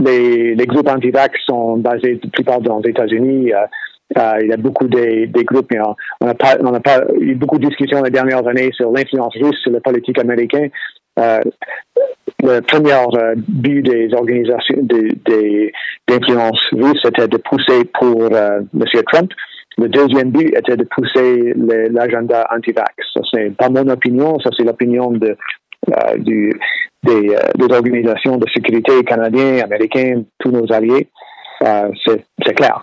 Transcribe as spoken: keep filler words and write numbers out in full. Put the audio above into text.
les, les groupes anti-vax sont basés la plupart dans les États-Unis. Euh, euh, il y a beaucoup des, des groupes, mais on n'a pas, on n'a pas eu beaucoup de discussions les dernières années sur l'influence russe sur la politique américaine. Euh, le premier euh, but des organisations des, des, d'influence russe était de pousser pour euh, M. Trump. Le deuxième but était de pousser le, l'agenda anti-vax. Ça, c'est pas mon opinion, ça c'est l'opinion de, euh, du, des, euh, des organisations de sécurité canadiennes, américaines, tous nos alliés. Euh, c'est, c'est clair.